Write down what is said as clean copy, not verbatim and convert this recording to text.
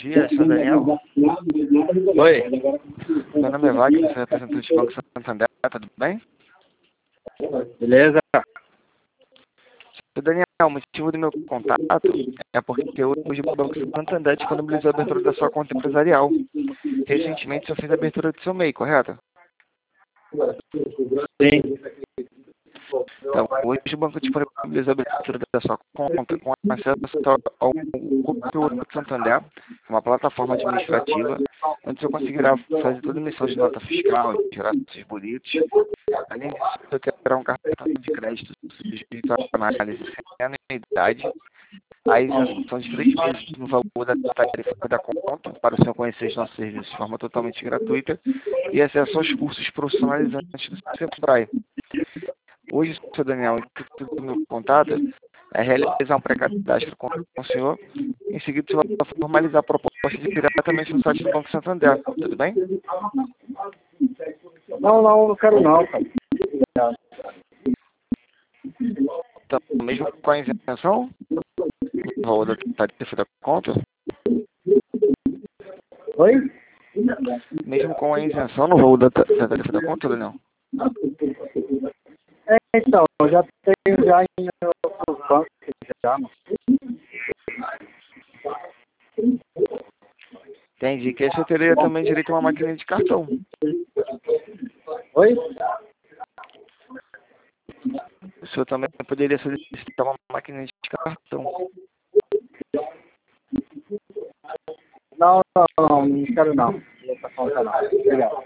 dia, sou Daniel. Oi, Meu nome é Wagner, sou representante do Banco Santander, tudo bem? beleza? Sou Daniel, o motivo do meu contato é porque hoje o Banco Santander disponibilizou a abertura da sua conta empresarial. Recentemente só fez a abertura do seu MEI, correto? Sim, Então, hoje o banco disponibilizou a abertura da sua conta com acesso ao Conteúdo do Santander, uma plataforma administrativa, onde você conseguirá fazer toda a emissão de nota fiscal, tirar seus boletos. Além disso, você terá um cartão de crédito sujeito à análise sem anuidade, a isenção de 3 meses no valor da tarifa da conta, para o senhor conhecer os nossos serviços de forma totalmente gratuita, e acesso aos cursos profissionalizantes do Sebrae. Hoje, Sr. Daniel, o intuito do meu contato é realizar um pré-cadastro com o senhor. Em seguida, você vai formalizar a proposta diretamente no site do Banco Santander. Tudo bem? não quero não, cara. Então, mesmo com a isenção no valor da tarifa da conta, Oi? mesmo com a isenção no valor da tarifa da conta, Daniel? Então, eu já tenho já em outros bancos já, mano. Entendi. Que aí você teria também direito a uma máquina de cartão. Oi? O senhor também poderia solicitar uma máquina de cartão. Não quero não. Essa conta não. Obrigado.